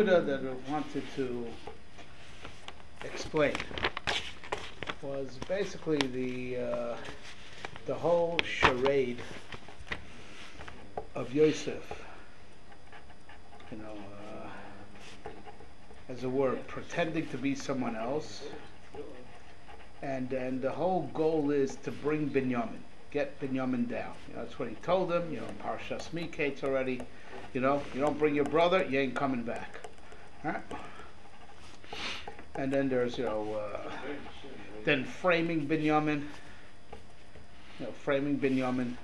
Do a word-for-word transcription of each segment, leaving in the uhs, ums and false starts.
Nakuda that I wanted to explain was basically the uh, the whole charade of Yosef, you know, uh, as it were, pretending to be someone else, and and the whole goal is to bring Binyamin, get Binyamin down. You know, that's what he told him. You know, in Parshas Miketz already. You know, you don't bring your brother, you ain't coming back. Huh? And then there's, you know, uh, then framing Binyamin. You know, framing Binyamin.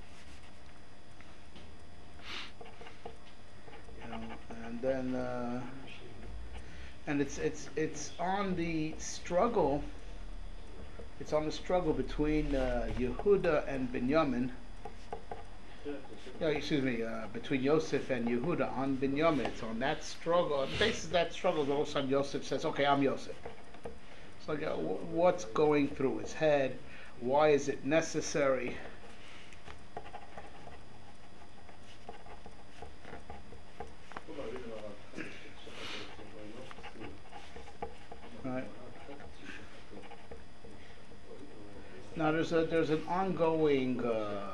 You know, and then, uh, and it's it's it's on the struggle. It's on the struggle between uh, Yehuda and Binyamin. No, excuse me, uh, between Yosef and Yehuda on Binyamin. It's on that struggle. On the basis of that struggle, all of a sudden Yosef says, okay, I'm Yosef. It's like, uh, w- what's going through his head? Why is it necessary? Right. Now there's a there's an ongoing uh,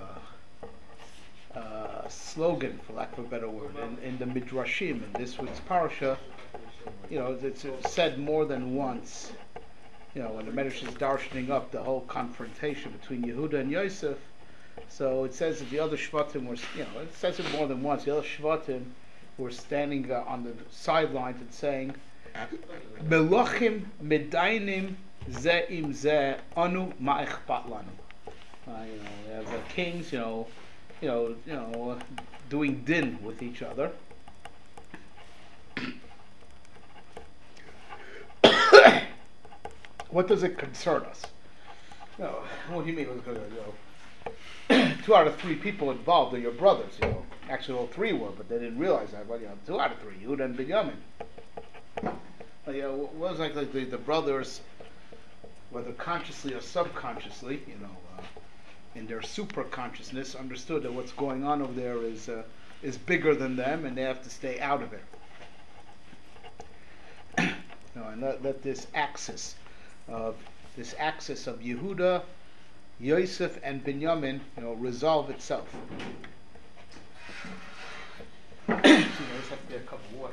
uh, slogan, for lack of a better word, in, in the Midrashim in this week's parasha. You know, it's, it's said more than once. You know, when the Medrash is darshaning up the whole confrontation between Yehuda and Yosef. So it says that the other Shvatim were, you know, it says it more than once. The other Shvatim were standing uh, on the sidelines and saying, "Melachim medainim ze im ze anu ma'echpat lanu." Uh, you know, they have the kings, you know, you know, you know, uh, doing din with each other. What does it concern us? You know, what do you mean? You know, two out of three people involved are your brothers. You know, actually all three were, but they didn't realize that. But you know, two out of three, Yehuda and Binyamin. But, you know, what was like, like the, the brothers, whether consciously or subconsciously, you know, uh, in their super consciousness, understood that what's going on over there is uh, is bigger than them, and they have to stay out of it. You know, and let, let this axis of this axis of Yehuda, Yosef, and Binyamin, you know, resolve itself. So, you know, let's have to get a cup of water.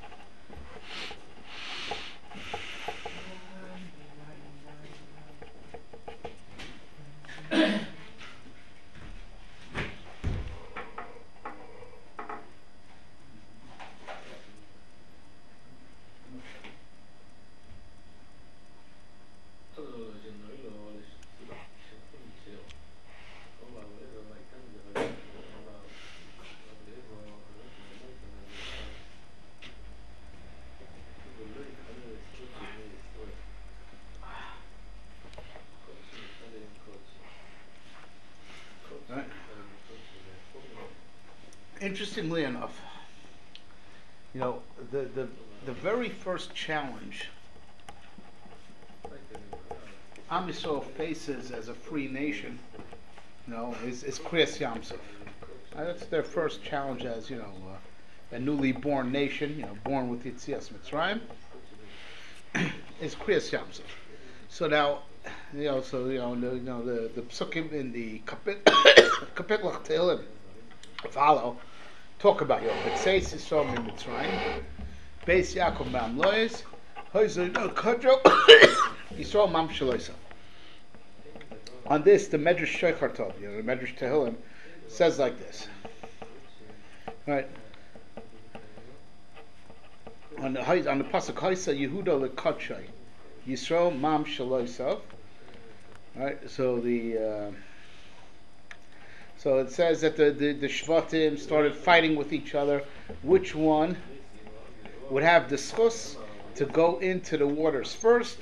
Interestingly enough, you know, the, the the very first challenge Am Yisrael faces as a free nation, you know, is, is Kriyas Yamsuf. Uh, that's their first challenge as, you know, uh, a newly born nation, you know, born with Yitzias Mitzrayim, is Kriyas Yamsuf. So now, you know, so you know, the, you know, the the psukim in the kapit Kapitel Tehillim follow. Talk about Yom B'tzeis Yisrael min Mitzrayim, Beis Yaakov Ma'am Lois, Hoizoi No Kodro, Yisrael Mam Shaloisa. On this, the Medrash Sheikhar Tov, you know, the Medrash Tehillim, says like this. Right. On the on the pasuk Hoisa Yehuda LeKodshai, Yisrael Mam Shaloisa. Right. So the. Uh, So it says that the, the, the Shvatim started fighting with each other. Which one would have the schus to go into the waters first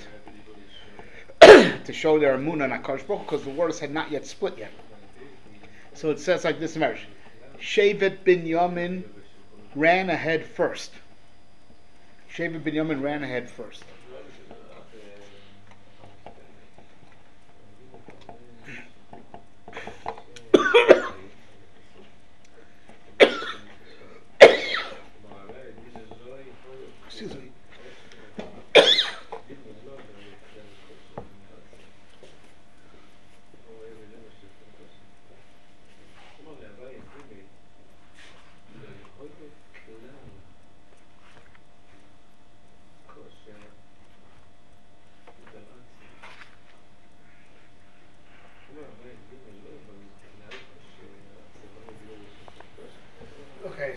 to show their emunah on HaKadosh Baruch Hu, because the waters had not yet split yet. So it says like this in marriage. Shevet Binyamin ran ahead first. Shevet Binyamin ran ahead first.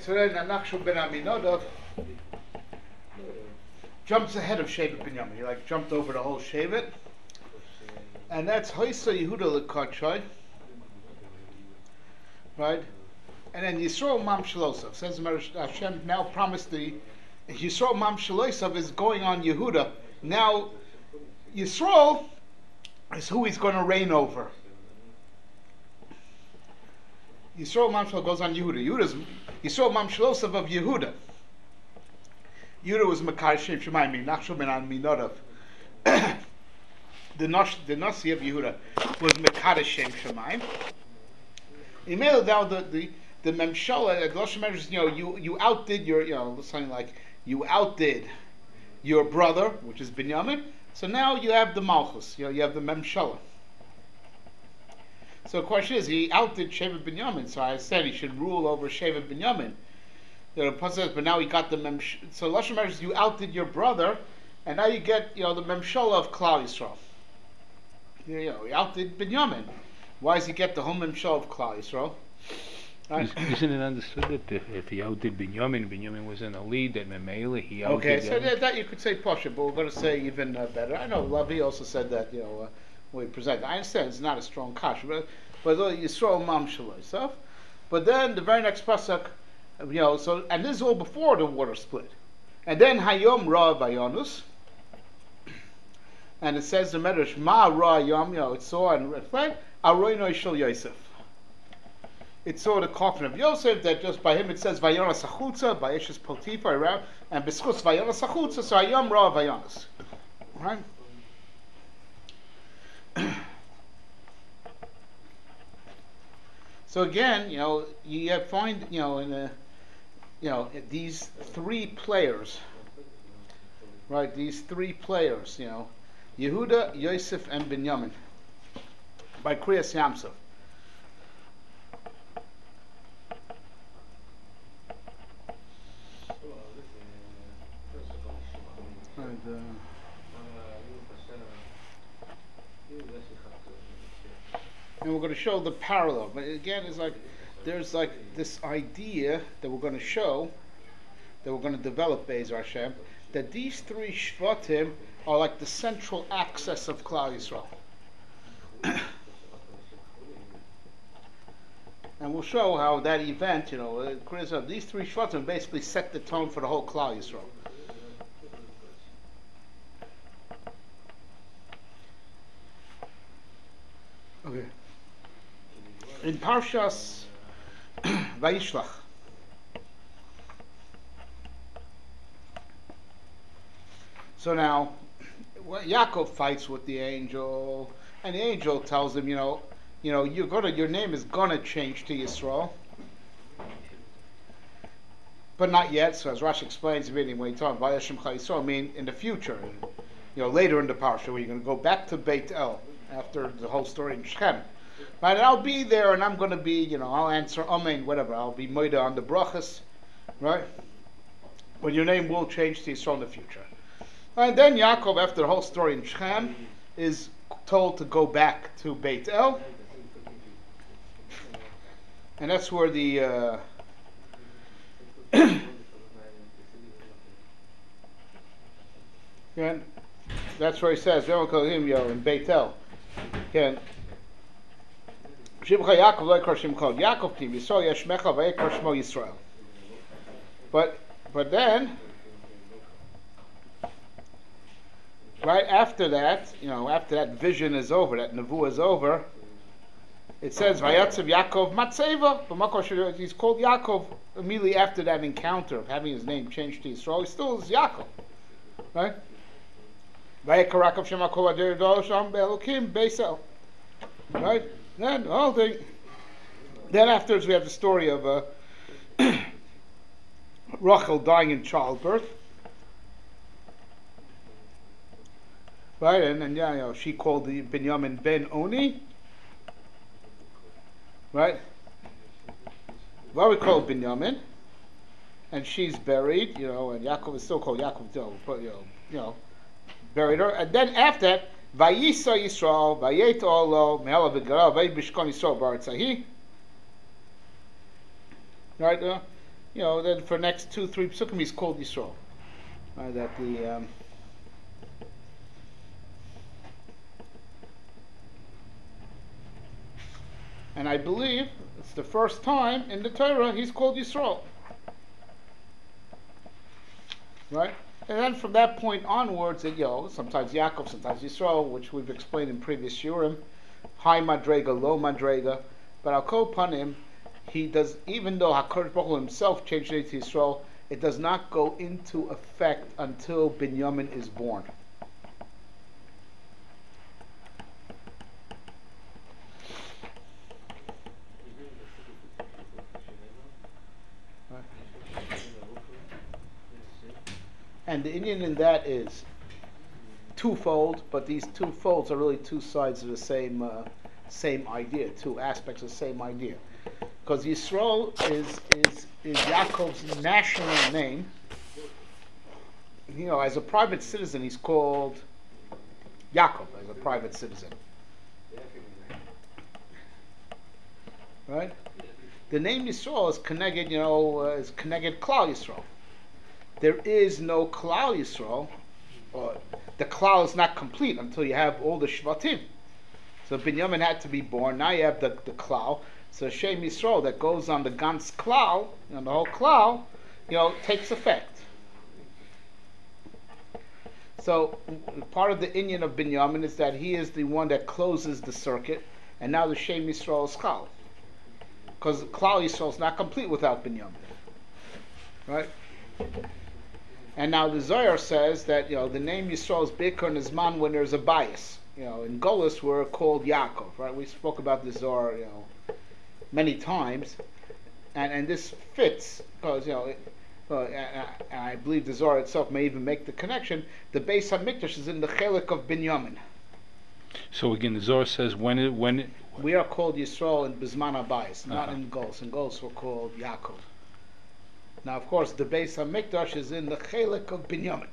so then Nachshon ben Aminadab jumps ahead of Shevet Binyamin. He like jumped over the whole Shevet, and that's Hoysa Yehuda lekachai, right? And then Yisrael Mam Shalosov says Hashem now promised the Yisrael Mam Shalosov is going on Yehuda. Now Yisrael is who he's going to reign over. Yisrael Mam Shalosov goes on Yehuda. Yehuda's Yisrael Mam Shalosov of Yehuda. Yehuda was Makar Shem Shemayim, Nachshon ben Aminadab. The Nash, the Nasi of Yehuda was Makar Shem Shemayim. He made it down the the the Memshala. The Lashon measures, you know, you you outdid your, you know, something like you outdid your brother, which is Binyamin. So now you have the Malchus. You know, you have the Memshala. So the question is, he outdid Shevet Binyamin. So I said he should rule over Shevet Binyamin. You know, the says, but now he got the mem. So Lashon measures, you outdid your brother, and now you get, you know, the Memshala of Klal Yisrael. You know, he outdid Binyamin. Why does he get the whole Memshala of Klal Yisrael? Right? Isn't it understood that if, if he outdid Binyamin, Binyamin was in the lead, that Memele, he outdid... Okay, so that, that you could say Pasha, but we're going to say even uh, better. I know Lavi also said that, you know, uh, when we present. I understand it's not a strong kasha, but, but uh, Yisrael Mam Shalosov. But then the very next pasuk, you know, so, and this is all before the water split. And then Hayom Ra Vayonus, and it says the Medrash, Ma Ra Yom, you know, it saw and reflect, Aroino Shel Yosef. It saw the coffin of Yosef, that just by him it says Vayonas Achutza, by Eshes Potiphar, around, and Bischus Vayonas Achutza, so Hayom Ra Vayonas. Right? So again, you know, you have find, you know, in a, you know, these three players, right? These three players, you know, Yehuda, Yosef, and Binyamin, by Kriyas Yamsov. And, uh, and we're going to show the parallel. But again, it's like there's like this idea that we're going to show, that we're going to develop Be'ezer Hashem, that these three Shvatim are like the central axis of Klal Yisrael. And we'll show how that event, you know, uh, these three Shvatim basically set the tone for the whole Klal Yisrael. Okay. In Parshas Vayishlach, so now Yaakov fights with the angel, and the angel tells him, you know, you know, you're gonna, your name is gonna change to Yisrael, but not yet. So as Rashi explains, really, when he talks about Vayashemcha Yisrael, I mean in the future, you know, later in the parsha, where you're going to go back to Beit El after the whole story in Shechem. Right, and I'll be there, and I'm going to be, you know, I'll answer Amen, whatever. I'll be moida on the brachas, right? But your name will change to Yisrael in the future. And then Yaakov, after the whole story in Shechem, is told to go back to Beit El, and that's where the uh, again, that's where he says, in Beit El. Again, but but then, right after that, you know, after that vision is over, that nevuah is over, it says Vayatzav Yaakov Matzeva. He's called Yaakov immediately after that encounter of having his name changed to Yisrael. He still is Yaakov, right? Vayikarakov Shema Kol Adir Sham Be'elokim Beisel. Right? Then the whole thing. Then afterwards we have the story of uh, Rachel dying in childbirth. Right, and then yeah, you know, she called the Binyamin Ben Oni. Right? Well, we call Binyamin, and she's buried, you know, and Yaakov is still called Yaakov, you know, you know, you know, buried her, and then after that, Vayisa Yisrael, Vayet Olo, Me'ela V'Gara, Vayit Bishkon Yisrael Baratzahi. Right? Uh, you know, then for next two, three psukim, he's called Yisrael. Right, that the um, and I believe it's the first time in the Torah he's called Yisrael. Right? And then from that point onwards, it, you know, sometimes Yaakov, sometimes Yisrael, which we've explained in previous Shurim, high Madrega, low Madrega. But Al Kol Panim, he does, even though HaKadosh Baruch Hu himself changed the name to Yisrael, it does not go into effect until Binyamin is born. And the Indian in that is twofold, but these two folds are really two sides of the same uh, same idea, two aspects of the same idea. Because Yisrael is is is Yaakov's national name. You know, as a private citizen, he's called Yaakov as a private citizen. Right? The name Yisrael is connected, you know, uh, is connected Klal Yisrael. There is no Klal Yisrael, or the Klal is not complete until you have all the Shvatim. So Binyamin had to be born. Now you have the, the Klal. So Shem Yisrael that goes on the Gans Klal, you know, the whole Klal, you know, takes effect. So part of the inyan of Binyamin is that he is the one that closes the circuit, and now the Shem Yisrael is Klal. Because Klal Yisrael is not complete without Binyamin. Right? And now the Zohar says that, you know, the name Yisrael is Bikr Nizman when there's a bias. You know, in Golis we're called Yaakov, right? We spoke about the Zohar, you know, many times, and and this fits because, you know, it, uh, and, and I believe the Zohar itself may even make the connection. The Beis Hamikdash is in the Chelik of Binyamin. So again, the Zohar says when it when it, we are called Yisrael in Bizman HaBayis, not Uh-huh. in Golis. In Golis we're called Yaakov. Now, of course, the Beis Hamikdash is in the Chelik of Binyamin.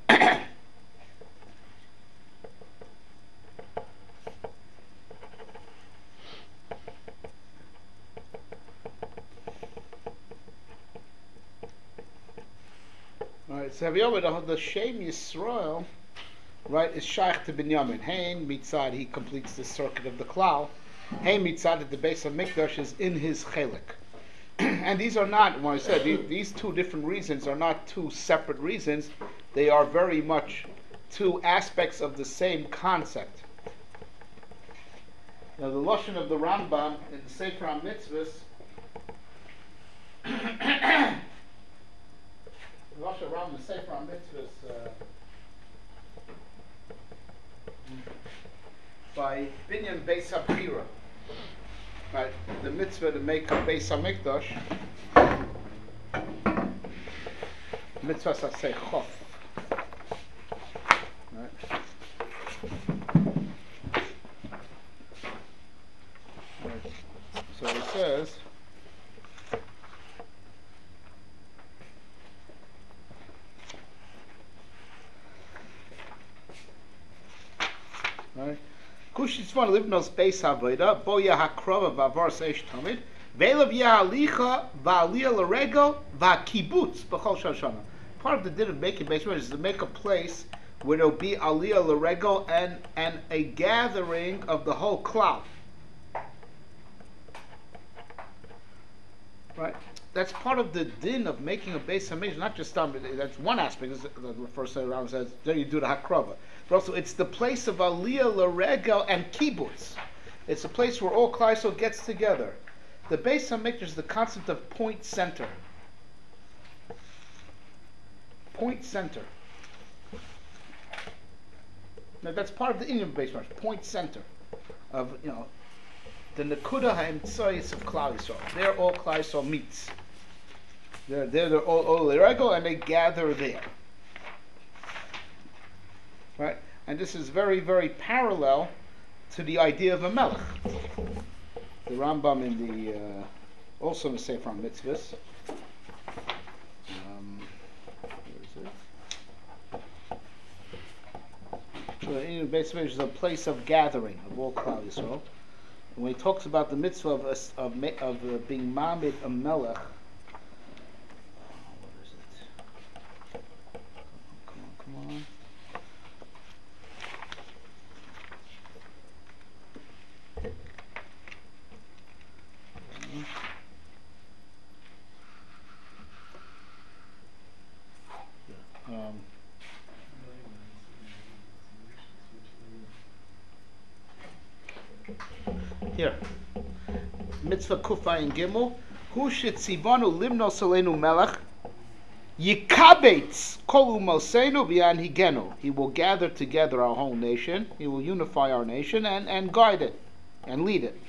Alright, so have you ever the Shem Yisrael, right, is shaykh to Binyamin. Hein mitzad, he completes the circuit of the Klal. Hein mitzad, that the Beis Hamikdash is in his Chelik. And these are not, when I said, these, these two different reasons are not two separate reasons. They are very much two aspects of the same concept. Now, the Lashon of the Rambam in the Sefer HaMitzvahs, the Lashon of Rambam in the Sefer HaMitzvahs, uh, by Binyan Beis HaBira. Right, the mitzvah to make a Beis Hamikdash, mitzvah saseh chof. Right. Right. So it says, right. Kushitzvon livnos beis havoda boya hakrova v'avar seish tamid ve'elav yehalicha va'aliyah l'regel va'kibutz b'chol shoshana. Part of the din of making beis is to make a place where there will be aliyah l'regel and and a gathering of the whole klal. Right. That's part of the din of making a beis hamikdash. Not just um, that's one aspect. The first Rambam says there you do the hakrova, but also it's the place of aliyah l'regel and kibbutz. It's a place where all Klal Yisrael gets together. The beis hamikdash is the concept of point center. Point center. Now that's part of the Indian beis hamikdash. Point center of, you know, the nekuda ha'imtzayis of Klal Yisrael. There all Klal Yisrael meets. They're there, they're all all l'regel, and they gather there. Right, and this is very, very parallel to the idea of a melech. The Rambam in the uh, also in the Sefer HaMitzvahs. Um, where is it? So, you know, basically, it's a place of gathering of all Klal Yisrael. And when he talks about the mitzvah of of, of uh, being mamid a melech, Here. Mitzvah Kufa in Gimel. Hu shetzivanu limno salenu melech. Yikabetz kolu mosenu v'yan higenu. He will gather together our whole nation. He will unify our nation and, and guide it and lead it.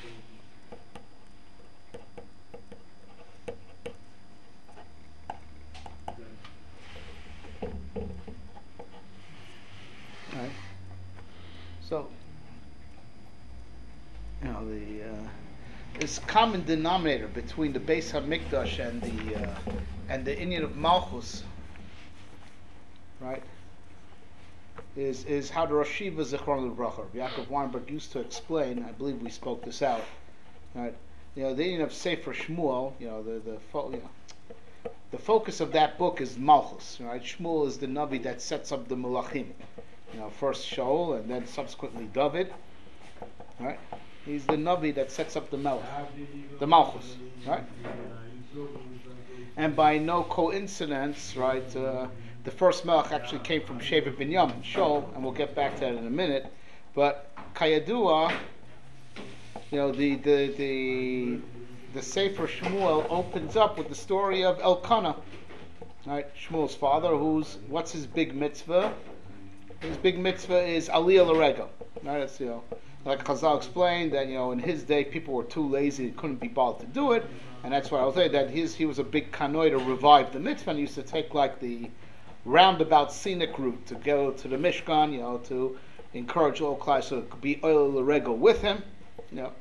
Right. So, you know, the uh, this common denominator between the Beis Hamikdash and the uh, and the Inyan of Malchus, right, is is how the Rosh Yeshiva Zichron Livracha, Yaakov Weinberg used to explain. I believe we spoke this out, right? You know, the Inyan of Sefer Shmuel. You know, the the fo- you know, the focus of that book is Malchus, right? Shmuel is the Navi that sets up the Malachim. You know, first Shaul and then subsequently David, right? He's the Navi that sets up the Melech, the Malchus, right? And by no coincidence, right, uh, the first Melech actually came from Shevet Binyamin, Shaul, and we'll get back to that in a minute. But Kayadua, you know, the the the the Sefer Shmuel opens up with the story of Elkanah, right? Shmuel's father, who's what's his big mitzvah? His big mitzvah is Aliyah L'Rega, right? That's, you know, like Chazal explained that, you know, in his day people were too lazy and couldn't be bothered to do it, and that's why I'll say that his he was a big kanoi to revive the mitzvah, and he used to take like the roundabout scenic route to go to the Mishkan, you know, to encourage all class to be Oil L'Rega with him, you know.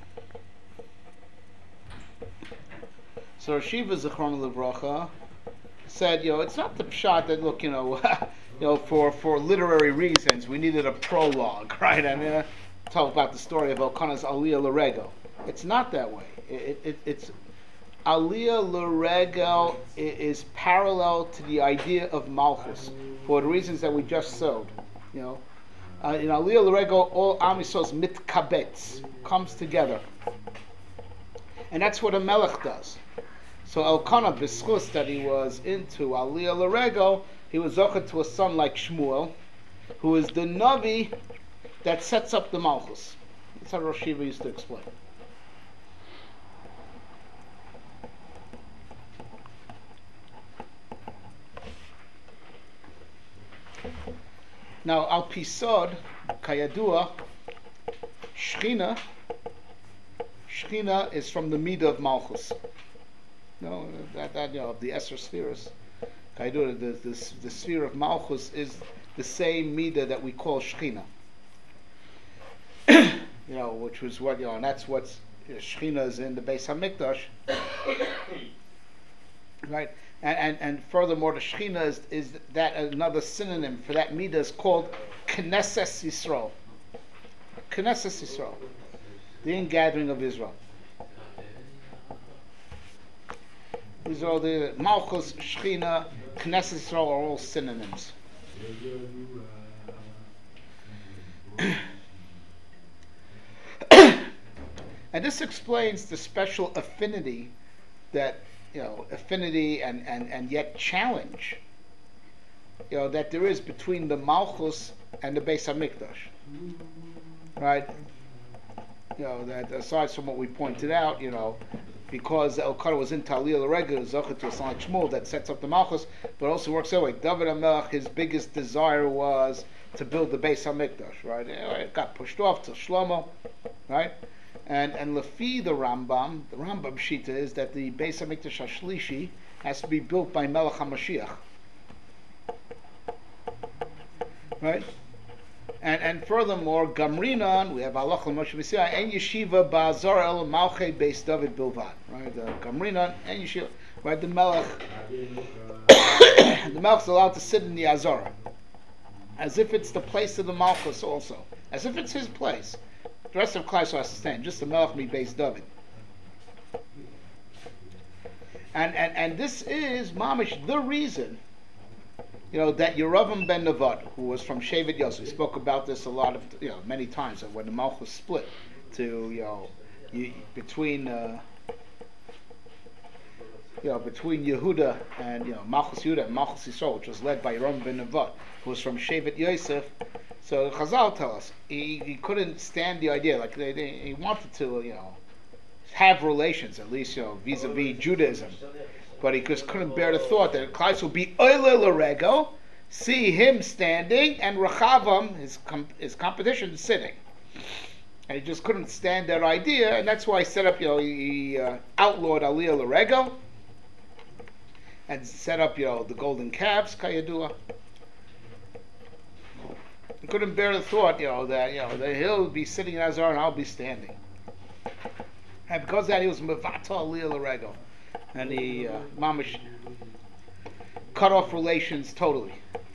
So Shiva Zichron Livracha said, you know, it's not the pshat that, look, you know, you know, for, for literary reasons, we needed a prologue, right? I mean, uh, talk about the story of Elkanah's Aliyah L'Regel. It's not that way. It, it, it's Aliyah L'Regel is parallel to the idea of Malchus for the reasons that we just showed. You know, uh, in Aliyah L'Regel, all Am Yisrael's mitkabetz comes together, and that's what a melech does. So Elkanah, b'schus that he was into Aliyah L'Regel, he was zocher to a son like Shmuel, who is the Navi that sets up the Malchus. That's how Rosh Yeshiva used to explain. Now, Al Pisod, Kayadua, Shechina, Shechina is from the Midah of Malchus. No, that, that you know, of the Esser spheres. Kayadua, the, the, the sphere of Malchus is the same Midah that we call Shechina. You know, which was what, you know, and that's what's, you know, Shechina is in the Beis HaMikdash. Right? And, and and furthermore, the Shechina is, is that another synonym for that Midah is called Knesset Yisrael. Knesset Yisrael. The ingathering of Israel. These are all the Malchus, Shechina, Knesset Yisrael are all synonyms. And this explains the special affinity that, you know, affinity and, and, and yet challenge, you know, that there is between the Malchus and the Beis HaMikdash. Right? You know, that aside from what we pointed out, you know, because Elkanah was in Aliyah L'Regel, Zocher to a son like Shmuel that sets up the Malchus, but also works that way. David HaMelech, his biggest desire was to build the Beis HaMikdash, right? It got pushed off to Shlomo, right? And and Lefi the Rambam, the Rambam Shita is that the Beis HaMikdash HaShlishi has to be built by Melech HaMashiach, right? And and furthermore, Gamrinan, we have Halach Moshe Messiah and Yeshiva Ba'azar El Malchei Beis David Bilvad, right? Uh, Gamrinan and Yeshiva, right? The Melech, the Melech is allowed to sit in the Azara, as if it's the place of the Malchus also, as if it's his place. The rest of Klai has to stand, just the Melech Mi Beis David. And and and this is mamish the reason, you know, that Yeravam ben Nevad, who was from Shevet Yosef, we spoke about this a lot of, you know, many times, that when the Malchus split to, you know, you, between, uh, you know, between Yehuda and, you know, Malchus Yehuda and Malchus Yisrael, which was led by Yeravam ben Nevad, who was from Shevet Yosef. So Chazal tell us he, he couldn't stand the idea, like they, they, he wanted to, you know, have relations, at least, you know, vis-a-vis Judaism, but he just couldn't bear the thought that Klal will be Oile L'Rego, see him standing, and Rechavam, his com- his competition, sitting. And he just couldn't stand that idea, and that's why he set up, you know, he, he uh, outlawed Aliyah L'Rego, and set up, you know, the golden calves, Kayadua. He couldn't bear the thought, you know, that, you know, that he'll be sitting in Azar and I'll be standing. And because of that, he was Mevata Aliyah L'Rego. And he, uh, Mamish, cut off relations totally.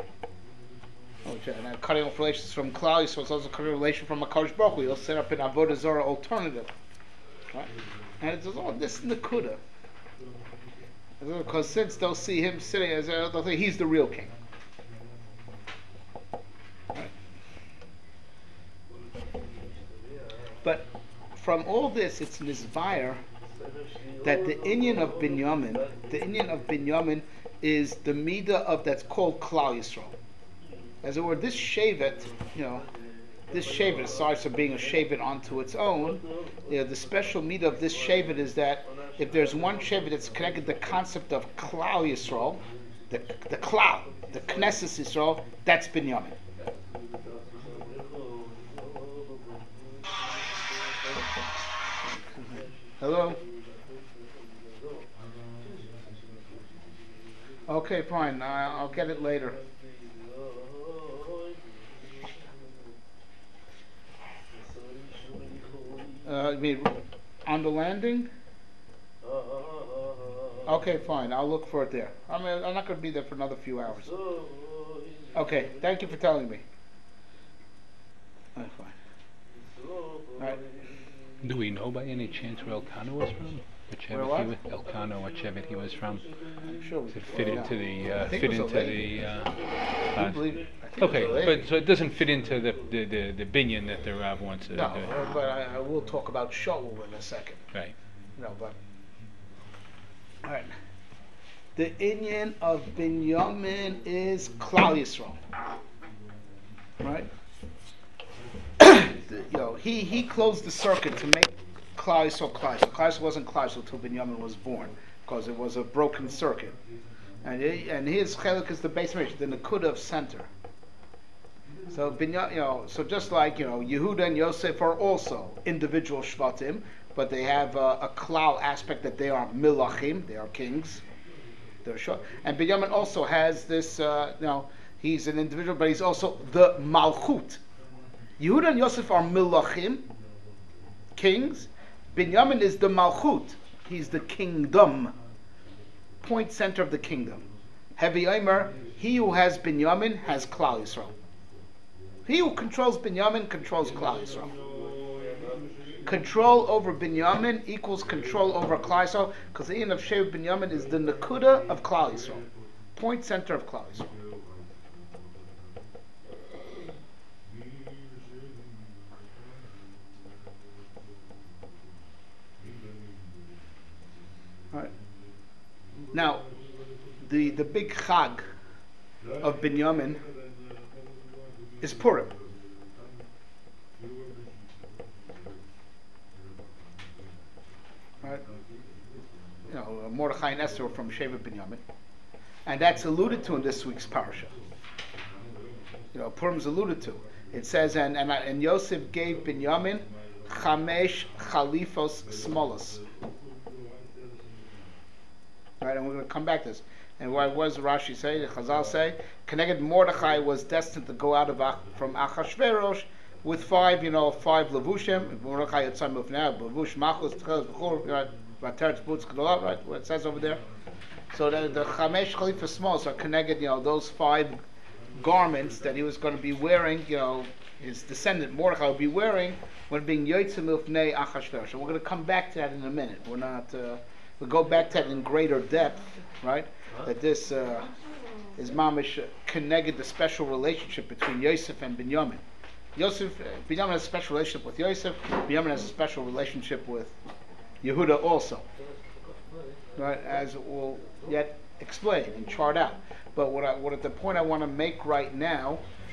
And cutting off relations from Klal, so it's also cutting relation from HaKadosh Baruch Hu. He'll set up an Avodah Zarah alternative. Right? And it's all this Nakuda. Because since they'll see him sitting, as a, they'll think he's the real king. Right? But from all this, it's Nizvire that the Inyan of Binyamin, the Inyan of Binyamin is the Midah of that's called Klal Yisrael. As it were, this Shevet, you know, this Shevet, aside from being a Shevet onto its own, you know, the special Midah of this Shevet is that if there's one Shevet that's connected to the concept of Klal Yisrael, the the Klal, the Knesset Yisrael, that's Binyamin. Hello? Okay, fine. I, I'll get it later. Uh, I mean, on the landing? Okay, fine. I'll look for it there. I mean, I'm not going to be there for another few hours. Okay, thank you for telling me. All right, fine. All right. Do we know by any chance where Elkanah was from? Which Where Shevet what? he was, Elkanah, what Shevet he was from? I'm sure we Does it can fit find into out. the, I uh, think fit it was a into lady. the, uh, I do uh, believe it. I think it was okay, a lady. but so it doesn't fit into the, the, the, the binyan that the Rav wants to No, do. uh, but I, I will talk about Shaul in a second. Right. No, but all right. The Inyan of Binyamin is Klal Yisrael, right? the, you know, he he closed the circuit to make Klal Yisrael Klal Yisrael. Klal Yisrael wasn't Klal Yisrael until Binyamin was born, because it was a broken circuit, and he, and his chelik is the base marriage, the Nakuda of center. So Binyamin, you know, so just like you know, Yehuda and Yosef are also individual shvatim, but they have a, a klal aspect that they are milachim, they are kings. They're short. And Binyamin also has this, uh, you know, he's an individual, but he's also the malchut. Yehuda and Yosef are milachim, kings. Binyamin is the malchut. He's the kingdom, point center of the kingdom. Heavy Omer, he who has Binyamin has Klal Yisrael. He who controls Binyamin controls Klal Yisrael. Control over Binyamin equals control over Klal Yisrael, because the Inyan of Shevet Binyamin is the Nakuda of Klal Yisrael, point center of Klal Yisrael. All right. Now, the the big Chag of Binyamin is Purim. Right? You know, Mordechai and Esther were from Shevet Binyamin, and that's alluded to in this week's parasha. You know, Purim's alluded to. It says, and and, and Yosef gave Binyamin chamesh chalifos smolos. Right, and we're going to come back to this. And what does Rashi say? The Chazal say, connected Mordechai was destined to go out of Ach- from Achashverosh with five, you know, five levushim. Mordechai had some of now, levush machos, tcheles, b'chur, right, vateretz, boots, kedolah, right, what it says over there. So the, the chamesh chalifa small are connected, you know, those five garments that he was going to be wearing, you know, his descendant Mordechai would be wearing when being yotzei milfnei Achashverosh. And we're going to come back to that in a minute. We're not, uh, we'll go back to that in greater depth, right? That this uh, is mamish uh, connected the special relationship between Yosef and Binyamin. Yosef, uh, Binyamin has a special relationship with Yosef. Binyamin has a special relationship with Yehuda also, right? As it will yet explain and chart out. But what I, what the point I want to make right now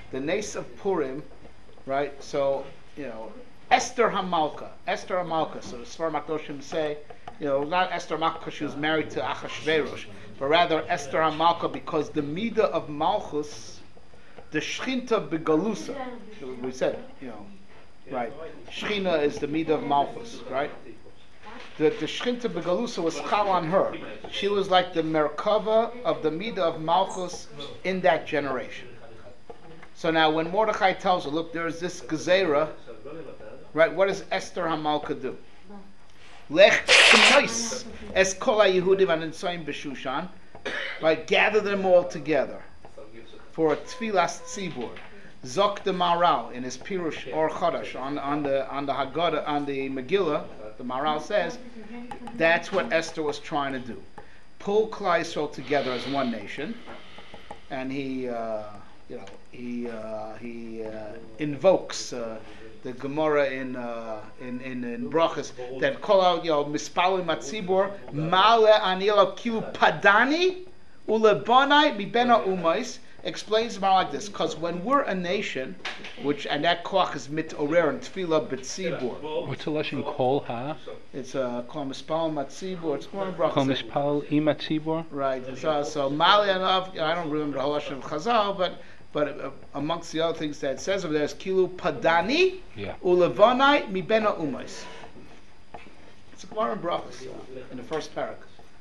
the Nes of Purim, right? So, you know, Esther Hamalka, Esther Hamalka. So the Sfar Makdoshim say, you know, not Esther Hamalka because she was married to Achashverosh, but rather Esther Hamalka because the Midah of Malchus, the Shchinta Begalusa, we said, you know, right? Shechina is the Midah of Malchus, right? The, the Shchinta Begalusa was chal on her. She was like the Merkava of the Midah of Malchus in that generation. So now when Mordechai tells her, look, there's this Gezerah, right, what does Esther Hamalka do? Lech K'nois es kol ha-Yehudim ha-Nitzoyim b'Shushan, right, gather them all together for a Tfilas Tzibur. Zok the Maral in his Pirush or Chodesh on, on the on the Haggadah on the Megillah, the Maral says that's what Esther was trying to do. Pull Klal Yisrael together as one nation, and he uh, you know he uh, he uh, invokes uh, the Gemara in uh, in in, in Brachas that call out, you know, Mispalim Matzibor Male Anila Kilu Padani Ulebonai Mibena Umais. Explains about like this, because when we're a nation, which and that koach is mit orer and tefillah b'tzibur. What's the lashon kol ha? It's a kol mispal matzibur. It's more brachas. Kol mispal ima tzibur. Right. So so mali enough. I don't remember the whole lashon of Chazal, but but uh, amongst the other things that it says over there is kilu padani Yeah. ulevonai mibena umais. It's a Gemara in brachas uh, in the first parak.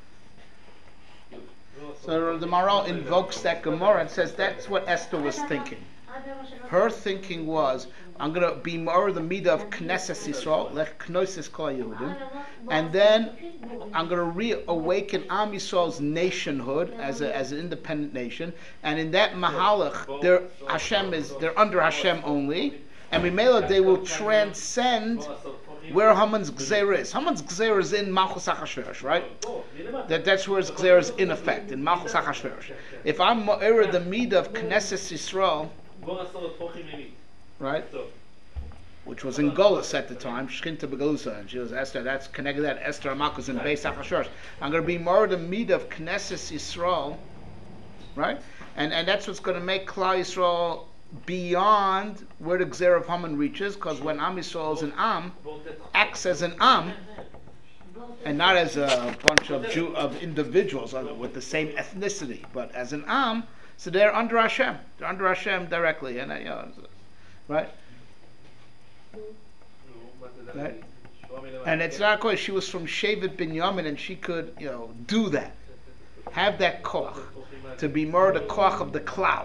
So the Maral invokes that Gemara and says that's what Esther was thinking. Her thinking was, I'm going to be more the midah of Knesset Yisrael, lech Knoises Kol Yehudim, and then I'm going to reawaken Am Yisrael's nationhood as a, as an independent nation, and in that Mahalach, they're Hashem is they're under Hashem only, and Mimela they will transcend where Haman's Gzeira is. Haman's Gzeira is in Malchus Achashverosh, right? That, that's where his Gzeira is in effect, in Malchus Achashverosh. If I'm Ma'ira the Midah of Knesset Yisrael, right? Which was in Golis at the time, Shchinta Begalusa, and she was Esther, that's connected that Esther Malchus in Beis Achashverosh. I'm going to be more the Midah of Knesset Yisrael, right? And and that's what's going to make Klal Yisrael beyond where the Gzeira of Haman reaches, because when Am Yisrael is an Am, acts as an Am, and not as a bunch of Jew, of individuals with the same ethnicity, but as an Am, so they're under Hashem. They're under Hashem directly, and uh, you know, right? Right? And it's not quite. She was from Shevet Binyamin, and she could, you know, do that, have that koach, to be more the koach of the klal.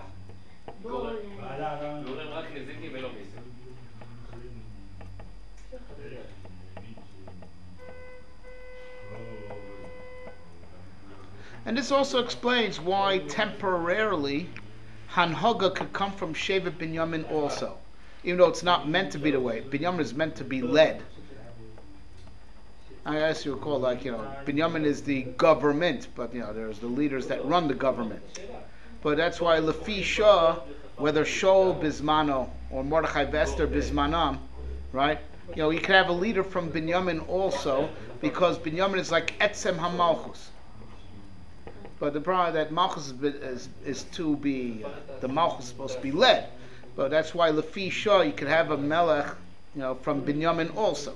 And this also explains why temporarily Hanhaga could come from Shevet Binyamin also, even though it's not meant to be the way. Binyamin is meant to be led. I guess you recall, like, you know, Binyamin is the government, but you know, there's the leaders that run the government. But that's why Lefi Shah, whether Shaul Bismano or Mordechai Vester Bismanam, right? You know, you could have a leader from Binyamin also, because Binyamin is like Etzem HaMalchus. But the problem that Malchus is, is, is to be, uh, the Malchus is supposed to be led. But that's why Lefi Shah, you could have a Melech, you know, from Binyamin also.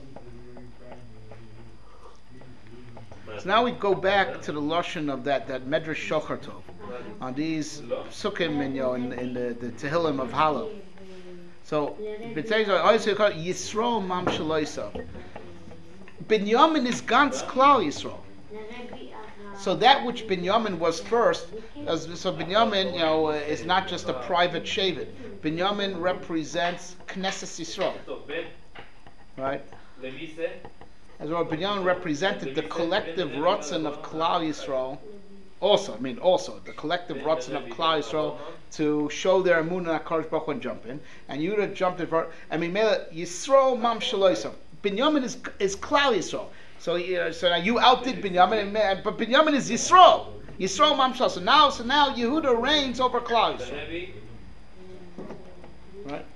So now we go back to the Lashon of that, that Medrash Shochar Tov, on these Sukkim in, you know, in, in the, the Tehillim of Hallel. So, Yisrael Mam Shaloisav. Binyamin is Gans Klal Yisrael. So that which Binyamin was first, as, so Binyamin, you know, is not just a private Shevet. Binyamin represents Knesset Yisrael, right? As well, Binyamin represented the collective Ratzon of Klal Yisrael. Also, I mean, also the collective Ratzon of Klal Yisrael to show their emunah HaKadosh Baruch Hu and jump in, and Yehuda jumped in for. I mean, Yisrael Mam Shaloisav. Binyamin is is Klal Yisrael. So, you know, so now you outdid Binyamin, and, but Binyamin is Yisrael. Yisrael Mam Shaloisav. So now, so now Yehuda reigns over Klal Yisrael. Right?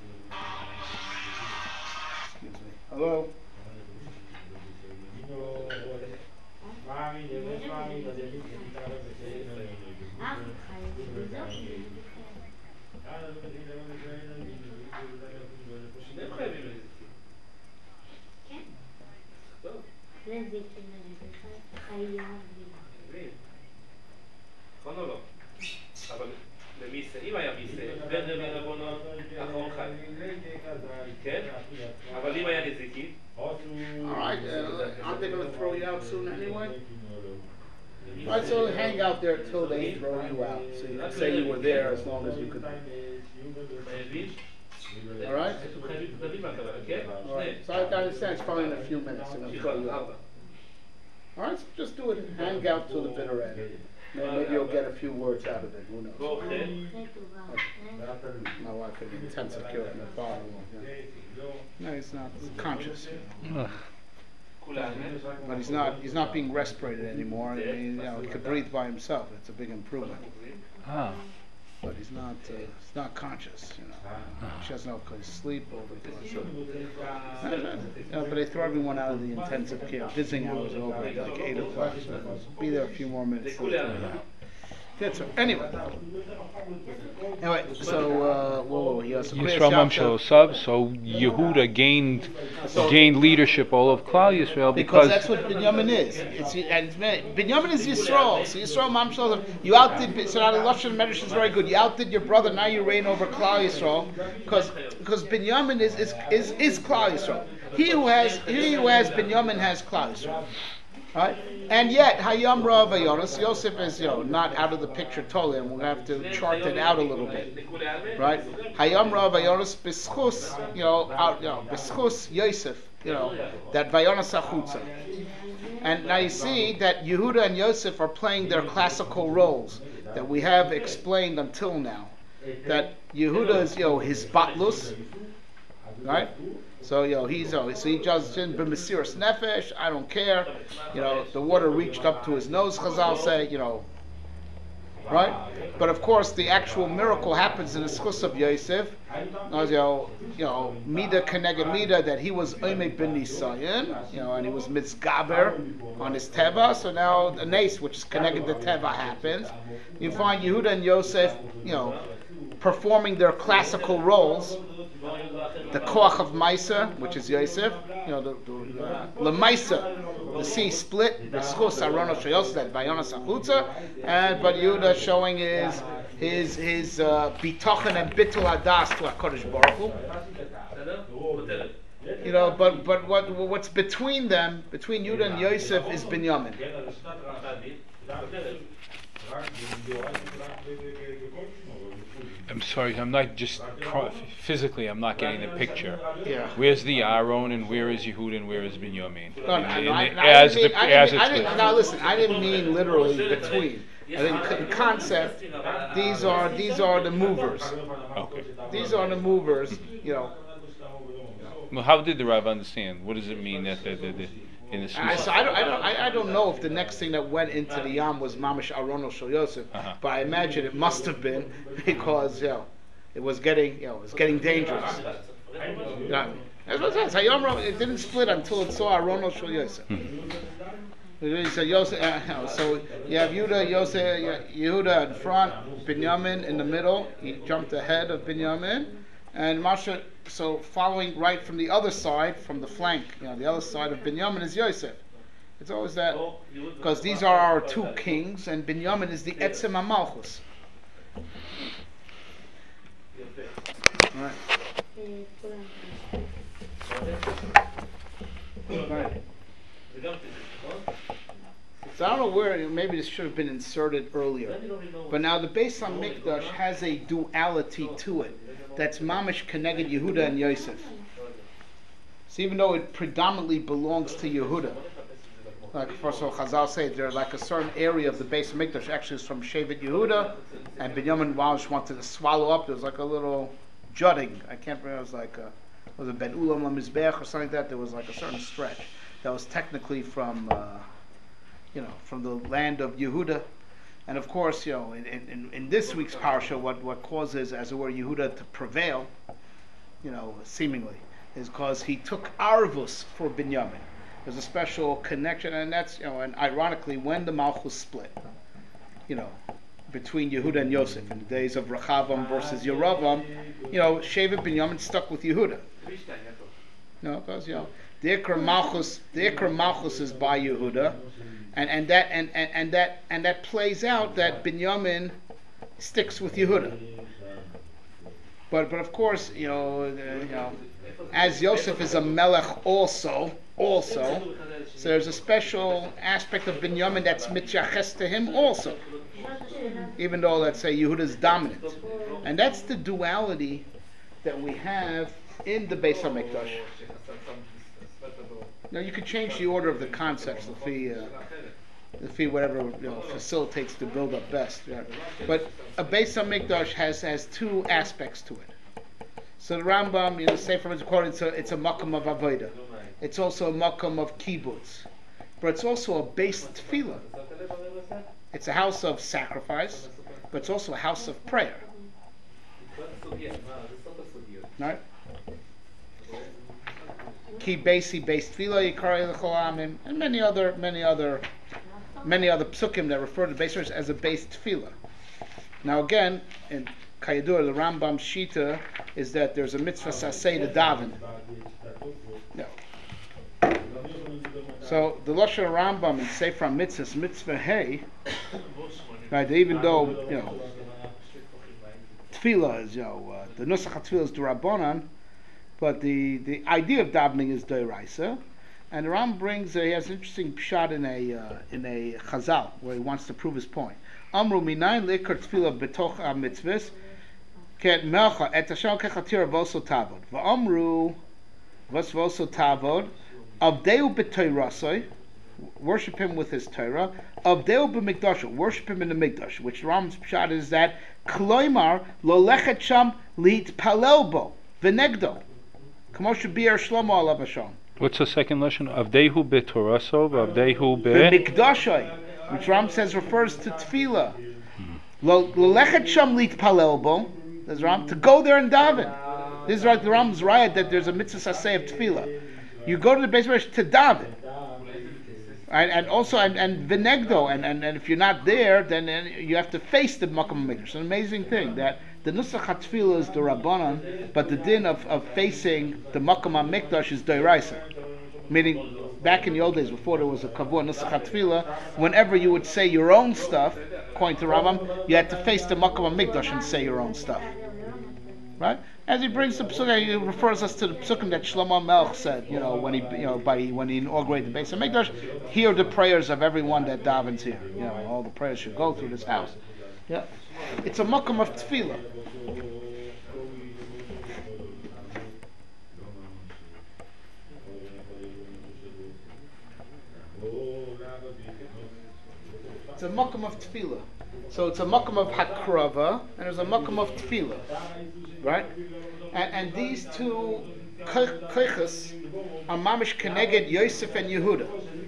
Excuse me. Hello. נכון או לא? אבל למיסה, אם היה מיסה, בין רבי רבונות אחרון חי. כן? אבל אם היה נזיקי? Alright, uh, aren't they going to throw you out soon anyway? Alright, so hang out there till they throw you out. So you can say you were there as long as you could. Alright? Alright, so I understand it's probably in a few minutes. They're gonna throw you out. Alright, so just do it. Hang out till the bitter end. Maybe, maybe you'll get a few words out of it. Who knows? My wife in intensive care in the father. Yeah. No, he's not conscious. You know. But he's not. He's not being respirated anymore. I mean, you know, he could breathe by himself. It's a big improvement. Ah. But he's not. Uh, he's not conscious. You know. He doesn't know because sleep all the time. So. You know, but they throw everyone out of the intensive care. Visiting hours are over at like eight o'clock. So be there a few more minutes. Good. So anyway. Anyway, so uh, whoa, he has Yisrael Shalosav, so Yehuda gained gained leadership all of Klal Yisrael because because that's what Binyamin is. It's, and it's, Binyamin is Yisrael. So Yisrael Mam Shalosav. You outdid. So now the Lashon Medrash is very good. You outdid your brother. Now you reign over Klal Yisrael because because Binyamin is is is, is Klal Yisrael. He who has he who has Binyamin has Klal Yisrael. Right? And yet, Hayam Rav Yonos, Yosef is, you know, not out of the picture totally, and we'll have to chart it out a little bit. Right? Hayam Rav Yonos, Bischus, you know, out, you know, Bischus Yosef, you know, that Vayonos Achutza. And now you see that Yehuda and Yosef are playing their classical roles that we have explained until now. That Yehuda is, you know, his batlus, right? So, you know, he's, oh, so he just in b'mesiras nefesh, I don't care. You know, the water reached up to his nose, Chazal say, you know, right? But of course, the actual miracle happens in the schus of Yosef. You know, you know, Mida Keneged Mida, that he was Oimei ben Nisayan, you know, and he was Mitzgaber on his Teva. So now the Nace, which is Keneged the Teva, happens. You find Yehuda and Yosef, you know, performing their classical roles. The Koach of Maisa, which is Yosef, you know, the, the uh, Lemaisa, the sea split, the Schus Arono Shayos, that Vayonos Achutza, and but Yehuda showing his his his uh, bitochen and bitul hadas to HaKadosh Baruch Hu. You know, but but what what's between them, between Yehuda and Yosef, is Binyamin. I'm sorry, I'm not just pro- physically. I'm not getting the picture. Yeah. Where's the Aaron and where is Yehuda and where is Binyamin? No, no, In- no, I, in the- I as didn't mean, the I as didn't, I it's didn't, the- now listen, I didn't mean literally between. I think in concept, these are these are the movers. Okay. These are the movers. You know. Well, how did the Rav understand? What does it mean that the, the, the in the I, Swiss? so I don't, I don't, I, I don't know if the next thing that went into the Yam was Mamish Arono Shel Yosef, Uh-huh. but I imagine it must have been because you know it was getting, you know, it was getting dangerous. You know, that's what it says. Hayom Rav- it didn't split until it saw Arono Shel Yosef. So Yosef, uh, you know, so you have Yehuda, Yosef, Yehuda in front, Binyamin in the middle. He jumped ahead of Binyamin, and Masha. So following right from the other side, from the flank, you know, the other side of Binyamin is Yosef. It's always that because these are our two kings, and Binyamin is the Etzem HaMalchus. Right. Right. So I don't know where, maybe this should have been inserted earlier. But now the Beis HaMikdash has a duality to it. That's Mamish Keneged Yehuda and Yosef. So even though it predominantly belongs to Yehuda, like first of all, Chazal say there's like a certain area of the Beis HaMikdash actually is from Shevet Yehuda, and Binyamin Walsh wanted to swallow up. There was like a little jutting. I can't remember. It was like a, was it Ben Ulam LaMizbech or something like that? There was like a certain stretch that was technically from, uh, you know, from the land of Yehuda. And of course, you know, in, in, in this week's parsha, what, what causes, as it were, Yehuda to prevail, you know, seemingly, is because he took Arvus for Binyamin. There's a special connection, and that's, you know, and ironically, when the Malchus split, you know, between Yehuda and Yosef in the days of Rechavam versus Yeravam. You know, Shevet Binyamin stuck with Yehuda. No, because you know the Ikra Malchus, the Ikra Malchus is by Yehuda, and and that and, and, and that and that plays out that Binyamin sticks with Yehuda. But but of course, you know, the, you know, as Yosef is a melech also, also, so there's a special aspect of Binyamin that's mityaches to him also. Even though, let's say, Yehuda is dominant, and that's the duality that we have in the Beis Hamikdash. Now you could change the order of the concepts, Lefi, uh, Lefi whatever you know, facilitates the build up best. Yeah. But a Beis Hamikdash has has two aspects to it. So the Rambam, you know, say from his quote, it's a it's a makom of avodah. It's also a makom of kibbutz, but it's also a base tefillah. It's a house of sacrifice, but it's also a house of prayer. Right? Ki basi base tefillah yikari l'cholamim, and many other many other many other psukim that refer to base as a base tefillah. Now again, in Kayadur, the Rambam's shita is that there's a mitzvah saseh to daven. No. So the Lashon Rambam in Sefer Mitzvahs, mitzvah hey, right? Even though you know tefillah is you know uh, the nusach tefillah is d'Rabbanan, but the, the idea of davening is d'oraisa, and the Rambam brings uh, he has an interesting pshat in a uh, in a Chazal where he wants to prove his point. Amru minayin leikar tefillah betoch mitzvahs ket melcha et Hashem kechatira v'oso tavod v'amru v'os v'oso tavod avdeu b'toirasoi, worship him with his Torah, avdeu b'mikdash, worship him in the mikdash, which Ram's pshat is that kloimar lo lechet sham lit palel bo v'negdo kamo shebir Shlomo alav Hashem. What's the second lesson? Avdehu b'toraso, avdehu be b'mikdashoi, which Ram says refers to tefillah. Lo lechet sham lit palel bo. There's Ram to go there and daven. This is right. The Ram's right that there's a mitzvah saseh of tefillah. You go to the Beis Hamikdash to daven, right? And also and, and v'negdo, and, and and if you're not there, then, then you have to face the makom hamikdash. It's an amazing thing that the nusach hatefillah is the rabbanon, but the din of, of facing the makom hamikdash is d'oraisa. Meaning, back in the old days, before there was a kavua nusach hatefillah, whenever you would say your own stuff, according to Rambam, you had to face the makom hamikdash and say your own stuff, right? As he brings the psukim, he refers us to the psukim that Shlomo Melch said, you know, when he, you know, by when he inaugurated the Beis Hamikdash, hear the prayers of everyone that davens here. You know, all the prayers should go through this house. Yeah, it's a makom of tefillah. It's a makom of tefillah. So it's a makom of hakrava, and there's a makom of tefillah, right? And, and these two koiches are mamish keneged Yosef and Yehuda.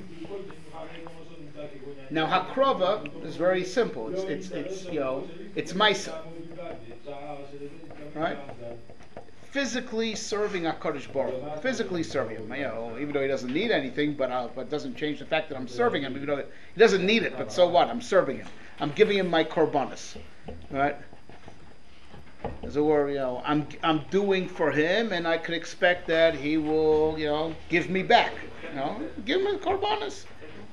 Now hakrava is very simple. It's it's it's you know it's maisa, right? Physically serving HaKadosh Baruch Hu, physically serving him, you know, even though he doesn't need anything, but uh, but doesn't change the fact that I'm serving him, even though he doesn't need it. But so what? I'm serving him. I'm giving him my korbanos, right? As it were, you know, I'm I'm doing for him, and I could expect that he will, you know, give me back. You know, give him a korbanos,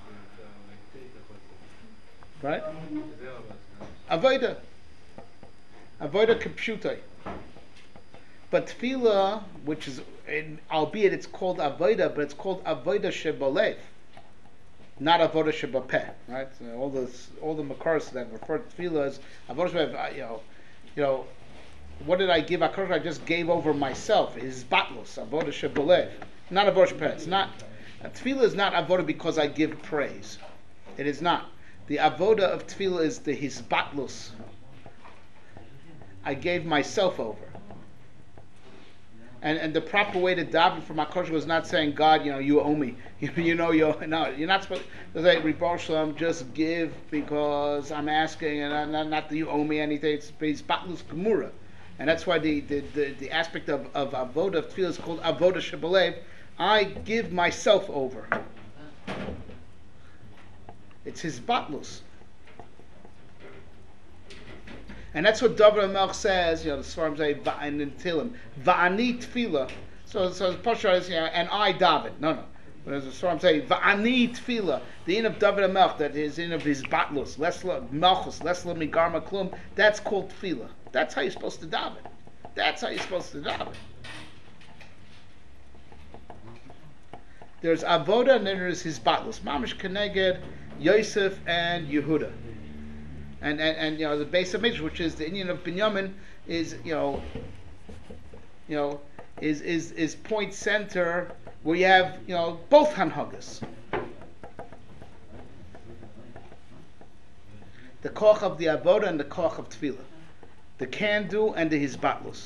right? Avoda, avoda kipshutai. But tefillah, which is, in, albeit it's called avoda, but it's called avoda shebalev, not avoda shebapeh, right? So all the all the makars that refer to tefillah as avoda shebalev, you know, you know, what did I give? I just gave over myself. It's batlos, avoda shebalev, not avoda shebapeh. It's not. Tefillah is not avoda because I give praise. It is not. The avoda of tefillah is the hisbatlos. I gave myself over. And and the proper way to daven for HaKadosh was not saying, God, you know, you owe me. You, you know, you no, you're not supposed to say, Ribono Shel Olam, just give because I'm asking, and not, not that you owe me anything. It's hisbatlos gemura, and that's why the the, the, the aspect of of avoda of tefillah is called avoda shebalev. I give myself over. It's hisbatlos. And that's what David Melch says, you know, the Svarim say, and in Tilim, Va'ani Tefillah. So, so the Pasha is, you know, and I, David. No, no. But as the Svarim say, Va'ani Tefillah, the in of David Melch, that is in of his batlus, Lesla Melchus, Lesla Migarma Klum, that's called Tefillah. That's how you're supposed to daven. That's how you're supposed to daven. There's Avoda and then there's his batlus. Mamish Keneged, Yosef, and Yehuda. And, and and you know the base of Midrash, which is the Indian of Binyamin, is you know, you know, is is is point center where you have you know both hanhagas. The koch of the avoda and the koch of tefillah, the can do and the hisbatlus.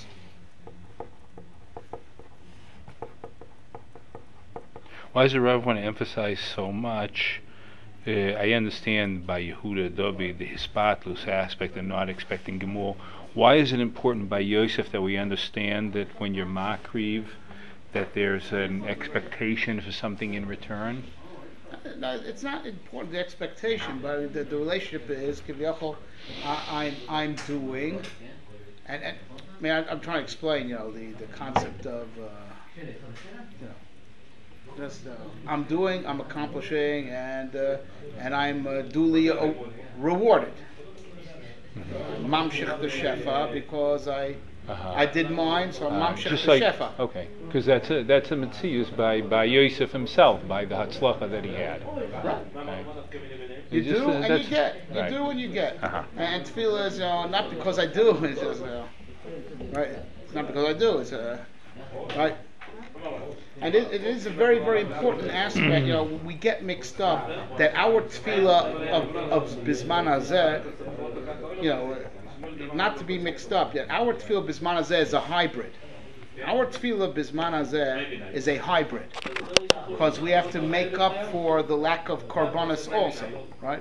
Why does the Rav want to emphasize so much? Uh, I understand by Yehuda David the hispatlus aspect and not expecting Gemur. Why is it important by Yosef that we understand that when you're makriv, that there's an expectation for something in return? No, it's not important the expectation, but the, the relationship is Kiviyachol, I'm I'm doing, and, and I mean I, I'm trying to explain, you know, the, the concept of uh, you know. Just, uh, I'm doing, I'm accomplishing, and uh, and I'm uh, duly uh, rewarded. Mamshich the shefa because I uh-huh. I did mine, so I'm uh, mamshich the like, shefa. Okay, because that's a that's a mitzvah by by Yosef himself, by the hatzlacha that he had. Right. Right. You just, do uh, and you get. You right. do and you get. Uh-huh. And tefillah is, you know, not because I do. It's just, you know, right. It's not because I do. It's uh, right. And it, it is a very, very important aspect. You know, we get mixed up that our tefillah of of Bisman Hazeh, you know, not to be mixed up. Yet our tefillah Bisman Hazeh is a hybrid. Our tefillah Bisman Hazeh is a hybrid because we have to make up for the lack of karbonis also, right?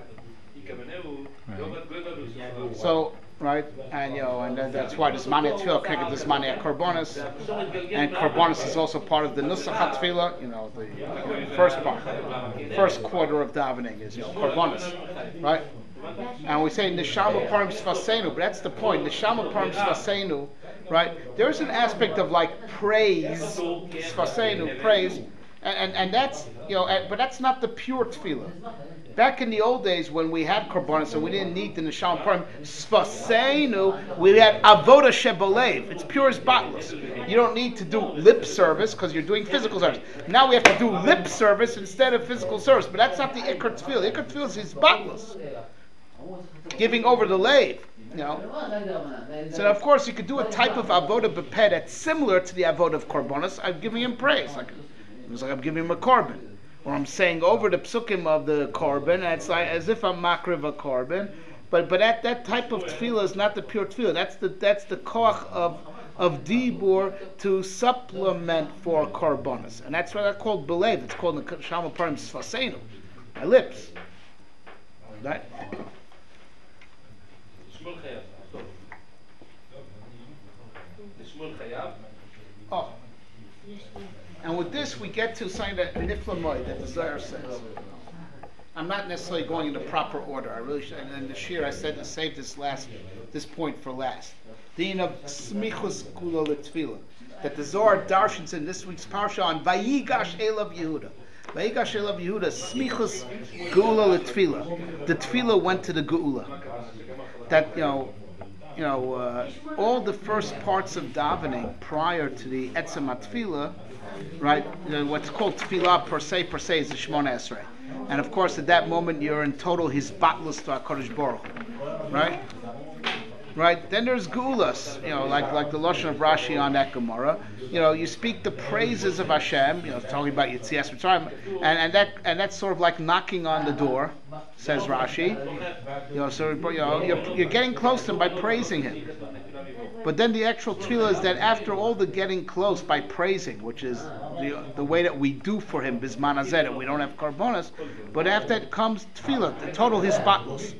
right. So. Right, and you know, and that's why the Zmani Tefillah can't get the Zmani Karbonis, and Karbonis is also part of the Nusach Tefillah. You know, the you know, first part, first quarter of davening is you know Karbonis, right? And we say Neshama Parim Sfasenu, but that's the point. Neshama Parim Sfasenu, right? There's an aspect of like praise, Sfasenu, praise, and, and and that's you know, but that's not the pure Tefillah. Back in the old days when we had korbanos and we didn't need the neshama parim sfaseinu, we had avoda shebalev. It's pure as batlus. You don't need to do lip service because you're doing physical service. Now we have to do lip service instead of physical service. But that's not the ikar tefillah. Ikar tefillah is his batlus, giving over the lave. You know. So of course you could do a type of avoda beped that's similar to the avoda of korbanos. I'm giving him praise, like it's like I'm giving him a korban. Or I'm saying over the psukim of the korban, and it's like as if I'm makriv a korban, but but that, that type of tefillah is not the pure tefillah. That's the that's the koach of of dibur to supplement for korbanos, and that's why that's called belev. It's called the shama parim sfasenu, my lips, right? Oh. And with this, we get to something that niflamoy that the Zohar says. I'm not necessarily going in the proper order. I really should. And in the shir, I said to save this last, this point for last. The in of smichus kula l'tefillah, that the Zohar darshans in this week's parsha on Vayigash Elav Yehuda. Vayigash Elav Yehuda smichus gula l'tefillah. The tefillah went to the geula. That you know. You know, uh, all the first parts of davening prior to the etzem tefillah, right? You know, what's called tefillah per se, per se is the Shemona Esrei, and of course at that moment you're in total hisbatlus to Hakadosh Baruch Hu, right? Right? Then there's gulas, you know, like like the lashon of Rashi on that Gemara. You know, you speak the praises of Hashem, you know, talking about Yitzias Mitzrayim, and and that and that's sort of like knocking on the door, says Rashi. You know, so you know you're you're getting close to him by praising him. But then the actual tefillah is that after all the getting close by praising, which is the the way that we do for him bisman hazeh, that we don't have karbonos, but after it comes tefillah, the total hisbatlus.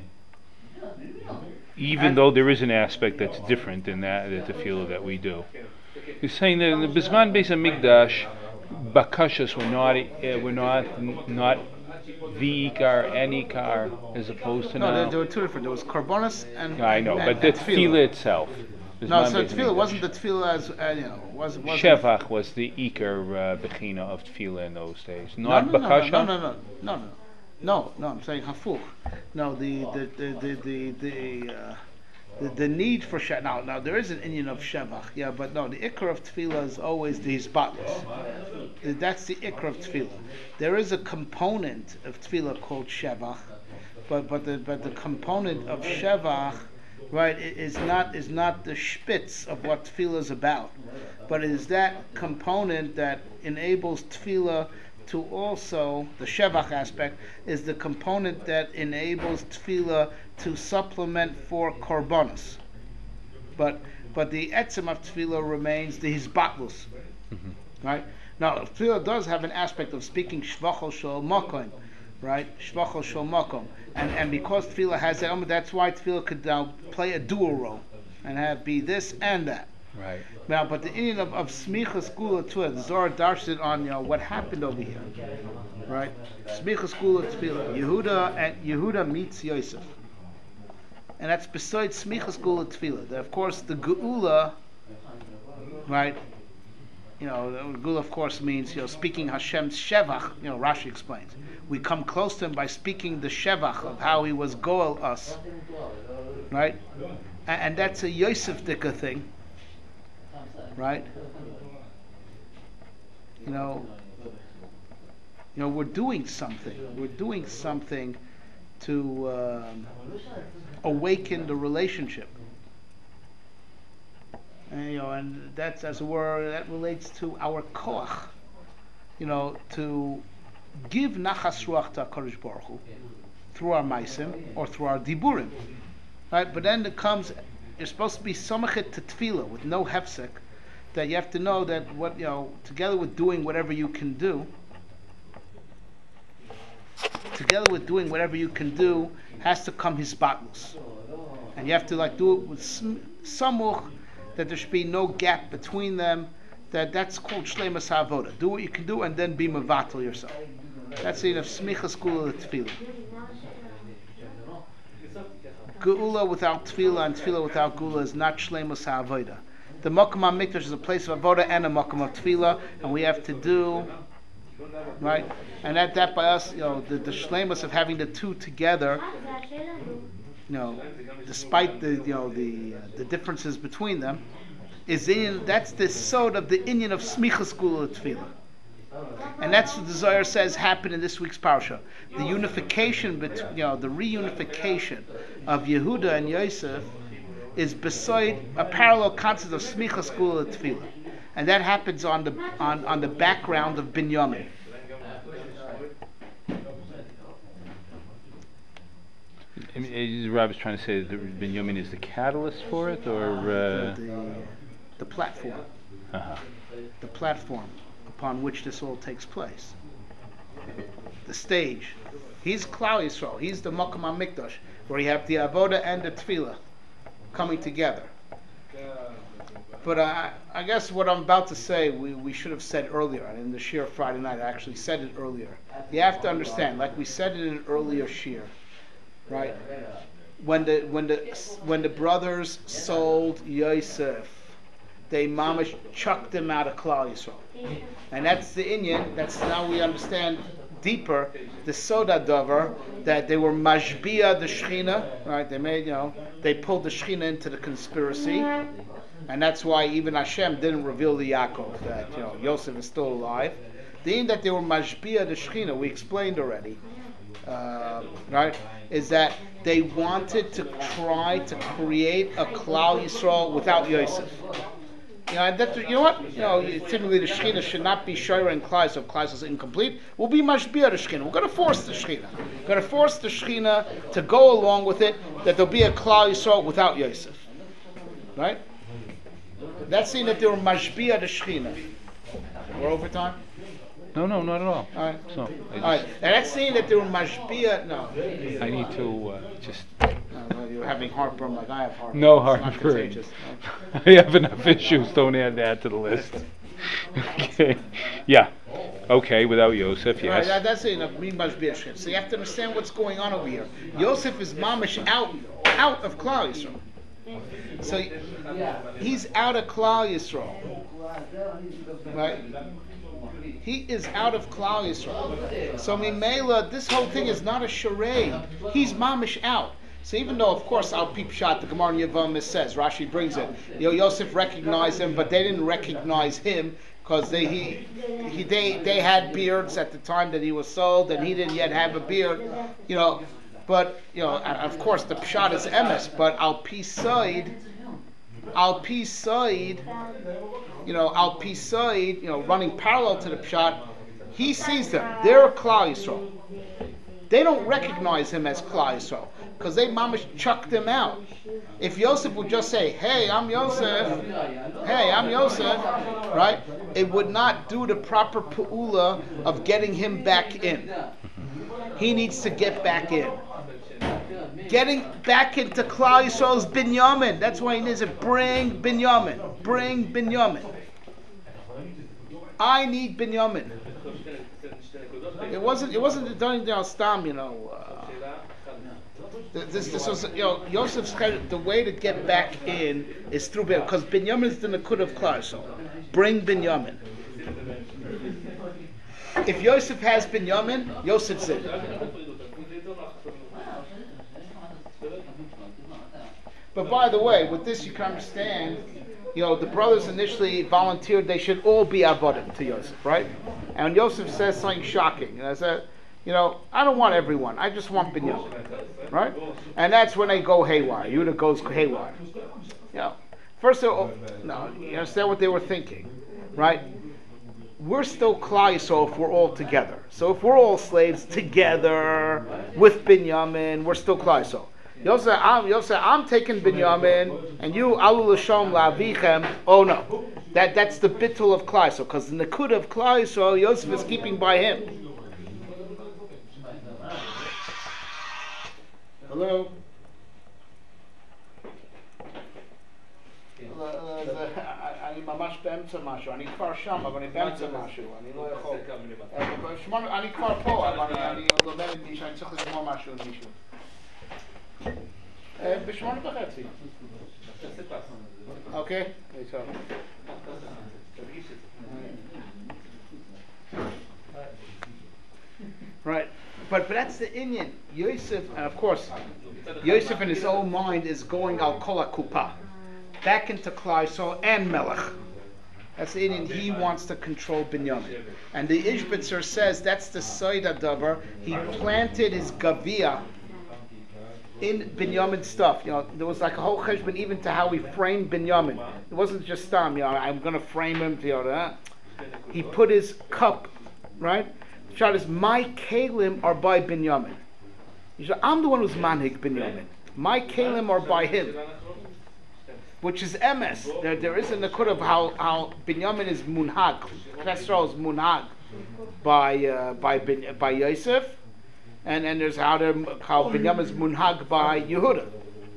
Even and though there is an aspect that's different in that, that the tefillah that we do. He's saying that in the Bisman Beis Hamikdash, bakashas were not uh, were not not the Ikar and Ikar as opposed to No, now? there, there were two different. There was Karbonis and. I know, and, but the and tefillah itself. is No, my so amazing tefillah English. wasn't the tefillah as uh, you know was was. Shevach was the Iker uh, Bechina of tefillah in those days, No, not no, no, Bakasha. no, no, no, no, no, no, no. I'm saying hafuch. No, the the the the the the, uh, the, the need for shevach. Now, now there is an Indian of shevach, yeah, but no, the ikar of tefillah is always the hisbatlis. That's the ikar of tefillah. There is a component of tefillah called shevach, but but the but the component of shevach, right, i- is not is not the spitz of what tefillah is about, but it is that component that enables tefillah to also, the shevach aspect is the component that enables tefillah to supplement for korbanos. But but the etzem of tefillah remains the hisbatlus, Mhm. right? Now tefillah does have an aspect of speaking shvachol shel makom, right? Shvachol shel makom, and and because tefillah has that element, that's why tefillah could now play a dual role and have be this and that. Right. Now, but the Indian of, of Smichas Gula Tefillah, the Zohar darshed it on, you know, what happened over here, right? Smichas Gula Tefillah, Yehuda and Yehuda meets Yosef, and that's besides Smichas Gula Tefillah. That, of course, the Geula, right? You know, the Geula, of course, means you know speaking Hashem's shevach. You know, Rashi explains we come close to Him by speaking the shevach of how He was goel us, right? And, and that's a Yosef Dika thing. Right? You know, you know, we're doing something. We're doing something to um, awaken the relationship. And, you know, and that's as it were, that relates to our koach. You know, to give nachas ruach to HaKadosh Baruch Hu through our maisim or through our diburim. Right? But then it comes, you're supposed to be samachet to tefillah with no hefsek. That you have to know that what you know, together with doing whatever you can do, together with doing whatever you can do, has to come hisbatlus, and you have to like do it with samuch, that there should be no gap between them. That that's called shleimas havoda. Do what you can do, and then be mevatel yourself. That's the of smichas gula tefillah. Geula without tefillah and tefillah without gula is not shleimas havoda. The Mokum HaMikdash is a place of avoda and a Mokum of tefillah, and we have to do, right? And that, that by us, you know, the, the shleimus of having the two together, you know, despite the, you know, the uh, the differences between them, is in, that's the sod of the inyan of smichas gula tefillah. And that's what the Zohar says happened in this week's parsha. The unification, between, you know, the reunification of Yehuda and Yosef is beside a parallel concept of smichas gula tefillah, and that happens on the on, on the background of Binyamin. I mean, is Rob is trying to say that Binyamin is the catalyst for it, or uh, the, the platform, uh-huh. the platform upon which this all takes place, the stage. He's Klal Yisrael. He's the Mokum HaMikdash, where you have the avoda and the tefillah coming together. But I, I guess what I'm about to say, we, we should have said earlier. In the Shir Friday night, I actually said it earlier. You have to understand, like we said it in an earlier Shir, right? When the when the when the brothers sold Yosef, they mamish chucked him out of Klal Yisrael, and that's the inyan. That's now we understand deeper the soda dover that they were mashbia the Shechina, right? They made, you know, they pulled the Shechina into the conspiracy, and that's why even Hashem didn't reveal to Yaakov that, you know, Yosef is still alive. The in that they were mashbia the Shechina, we explained already, uh, right? Is that they wanted to try to create a Klal Yisrael without Yosef. You know, that, you know what? You know, typically the Shechina should not be Shira and Klai, so if Klai is incomplete, we'll be Mashbia the Shechina. We're going to force the Shechina. We're going to force the Shechina to go along with it, that there'll be a Klal Yisrael without Yosef. Right? That's saying that they were Mashbia the Shechina. We're over time? No, no, not at all. All right. So, I All just, right. And that's saying that they were Mashbia. No. I need to uh, just. No, no, you're having heartburn like I have heartburn. No It's not heartburn. contagious. I have enough issues. Don't add that to the list. Okay. Yeah. Okay, without Yosef, Right, that, yes. that's it. uh, Mimash Birshim. So you have to understand what's going on over here. Yosef is mamish out, out of Klal Yisrael. So he's out of Klal Yisrael, right? He is out of Klal Yisrael. So Mimela, this whole thing is not a charade. He's mamish out. So even though, of course, Al Peep Shot, the Gemara in Yevamah says, Rashi brings it, you know, Yosef recognized him, but they didn't recognize him because they he, he they they had beards at the time that he was sold, and he didn't yet have a beard, you know. But you know, and of course, the Pshat is emes, but Al Pi Side, Al Pi Side, you know, Al Pi Side, you know, running parallel to the Pshat, he sees them. They're Klal Yisrael. They don't recognize him as Klal Yisrael because they mamish chucked him out. If Yosef would just say, "Hey, I'm Yosef," "Hey, I'm Yosef," right? It would not do the proper pu'ula of getting him back in. He needs to get back in. Getting back into Klal Yisrael is Binyamin. That's why he needs to bring Binyamin. Bring Binyamin. I need Binyamin. It wasn't. It wasn't done in Stam, you know. Uh, this, this was, you know, Yosef's kind of, the way to get back in is through Binyamin, because Binyamin is the Nakud of Klal Yisrael. Bring Binyamin. If Yosef has Binyamin, Yosef's in. But by the way, with this you can understand, you know, the brothers initially volunteered they should all be avodim to Yosef, right? And Yosef says something shocking. And I said, you know, I don't want everyone. I just want Binyamin, right? And that's when they go haywire. Yehuda goes haywire. You know, first of all, no, you understand what they were thinking, right? We're still Klal Yisrael if we're all together. So if we're all slaves together with Binyamin, we're still Klal Yisrael. Yosef, I'm, Yosef, I'm taking Binyamin, and you, Alu L'Shom La'avichem. Oh no, that that's the bittul of Klal Yisrael, because the Nakud of Klal Yisrael, Yosef is keeping by him. Hello. אני ממש באמצע משהו, אני כבר שם, אבל אני באמצע משהו, אני לא יכול. אני כבר פה, אבל אני עוד לומד עם מישהו, אני צריך לשמוע משהו עם מישהו. בשמונה וחצי. אוקיי? טוב. Right. But, but that's the Inyan. Yosef, and of course, Yosef in his own mind is going al kol kupa, back into Klal Yisrael and Melech. That's the Indian. He wants to control Binyamin. And the Ishbitzer says that's the Soida Davar. He planted his Gavia in Binyamin stuff. You know, there was like a whole cheshbon even to how he framed Binyamin. It wasn't just Stam, you know, I'm going to frame him, you know, that. He put his cup, right? Shot is, my kalim are by Binyamin. He said, I'm the one who's manhig Binyamin. My kalim are by him. Which is M S. There, there is a nakud of how, how Binyamin is munhag. Kesro is munhag by uh, by bin, by Yosef, and and there's how there, how Binyamin is munhag by Yehuda.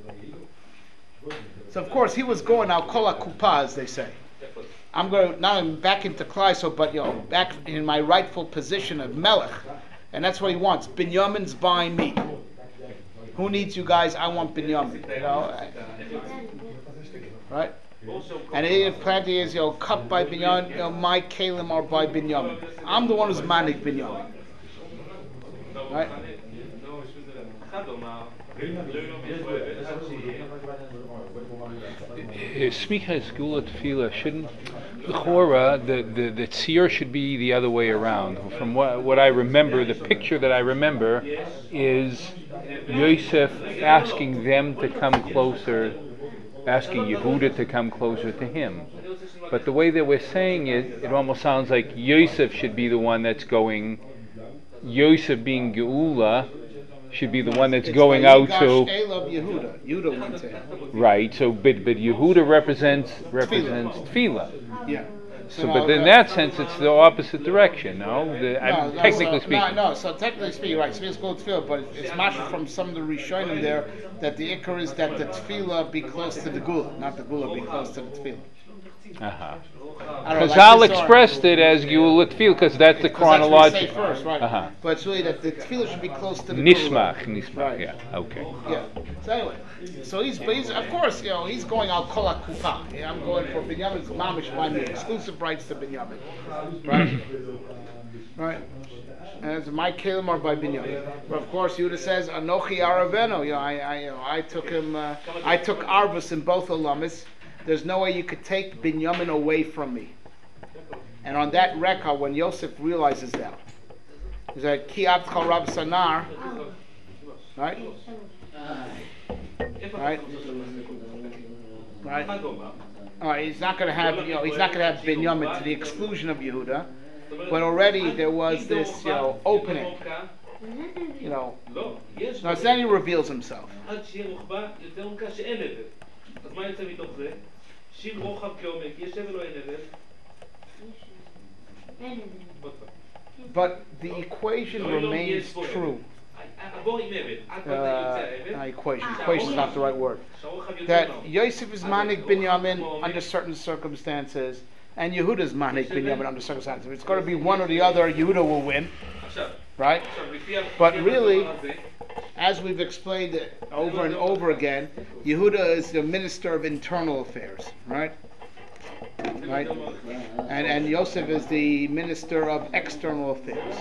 So of course he was going al kol kupa, as they say. I'm going to, now I'm back into Klal Yisrael, but you know, back in my rightful position of Melech, and that's what he wants. Binyamin's by me. Who needs you guys? I want Binyamin. You know. Right? And it planted is, you know, cut by Binyamin, you know, my kalim are by Binyamin. I'm the one who's manik Binyamin. Right? Smicha Segula Tefillah shouldn't, L'chora, the, the, the tzir should be the other way around. From what, what I remember, the picture that I remember is Yosef asking them to come closer, asking Yehuda to come closer to him. But the way that we're saying it, it almost sounds like Yosef should be the one that's going, Yosef being Geula should be the one that's it's going out to Yehuda. Yehuda went to him. Right. So, but but Yehuda represents represents Tefillah. Yeah. So, so but in that sense, it's the opposite direction. No, the, no, I'm, no technically so, speaking. No, no. So technically speaking, right? Tefillah is called tefillah, but it's, it's mashed from some of the Rishonim there that the ikar is that the tefillah be close to the gula, not the gula be close to the tefillah. Uh-huh. I don't know, like Chazal this or- expressed it as Geulah Tefillah because that's the 'cause that's what we say chronological. first, right? Uh-huh. But it's really that the tefillah should be close to the Nismach, Geulah. nismach, Right. yeah, okay. Yeah. So anyway, so he's, but he's, of course, you know, he's going al kol hakupa. Yeah, I'm going for Binyamin's mamish by me, exclusive rights to Binyamin. Right? Right. And it's my kelim are by Binyamin. But of course, Yehuda says, Anochi Araveno. You know, I, I, you know, I took him, uh, I took Arvus in both Alamis. There's no way you could take Binyamin away from me. And on that record, when Yosef realizes that, he's like, Ki Abchal Rab Sanar, right? Right? Right? All right, he's not going to have, you know, he's not going to have Binyamin to the exclusion of Yehuda, but already there was this, you know, opening, you know. Now then he reveals himself. עד שיהיה רוחבה יותר עמוקה שאין הבל. אז מה יוצא מתוך זה? שיר רוחב כעומק, יש הבל או אין הבל? עוד פעם. But the equation remains true. הבור עם הבל. עד מתי Uh, יוצא not ההבל? equation. Equation is not the right word. שהרוחב יותר That נמוך. Yosef is manik Binyamin under certain circumstances, and Yehuda is manik Binyamin under circumstances. If it's going to be one or the other, Yehuda will win, עכשיו, right? עכשיו, לפי ה- But לפי really- הדבר הזה, As we've explained it over and over again, Yehuda is the minister of internal affairs, right? Right? And and Yosef is the minister of external affairs.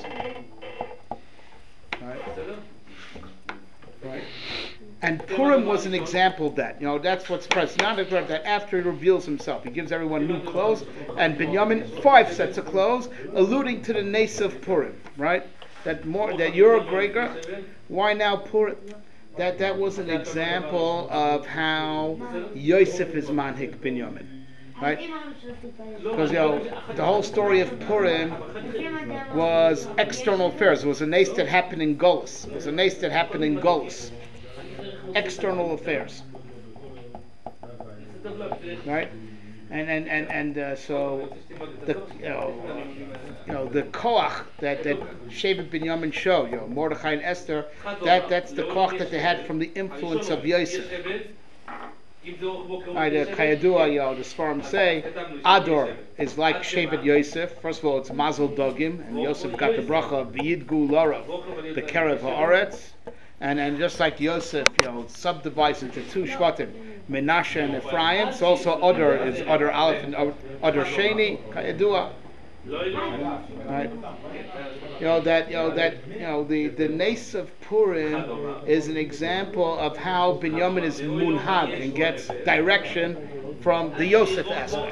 Right? בסדר? Right. And Purim was an example of that. You know, that's what's present. Not that after he reveals himself, he gives everyone new clothes, and Binyamin five sets of clothes, alluding to the nace of Purim, right? That more that you're a greater. Why now Purim? That that was an example of how Yosef is manhik Binyamin, right? Because you know the whole story of Purim was external affairs. It was a nace that happened in Golus. It was a nace that happened in Golus. External affairs, right? And and and and uh, so the you know you know the koach that that Shevet Binyamin showed, you know Mordechai and Esther, that that's the koach that they had from the influence of Yosef. Right, the Kayadua, you know, the Sfarim say, Ador is like Shevet Yosef. First of all, it's Mazel Dogim, and Yosef got the bracha of Yidgu Lara, the Kerev Haaretz. And and just like Yosef, you know, subdivides into two shvatim, Menashe and Ephraim. So also Odor is Odor Aleph and Odor Sheni, Kayadua. Right? You know that you know that you know the the nace of Purim is an example of how Binyamin is munhag and gets direction from the Yosef aspect.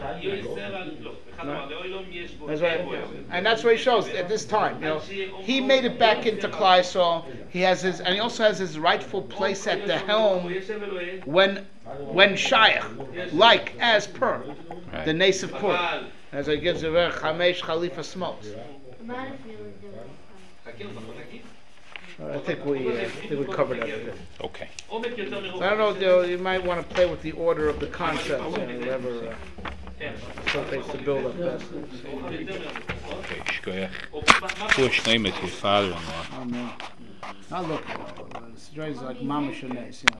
That's right. And that's what he shows at this time. You know, he made it back into Klal Yisrael. He has his, and he also has his rightful place at the helm when, when Shaykh, like as per Right. the nace of Purim, as I gives a very Chamesh Khalifa smokes. I think we, uh, I think we covered everything. Okay. So I don't know. You know, you might want to play with the order of the concepts, you know, whatever. Uh, something to build up best. Okay, shkoyach. Push name it to your father-in-law. I don't know. Now look, uh, it's like mamish and nice, you know.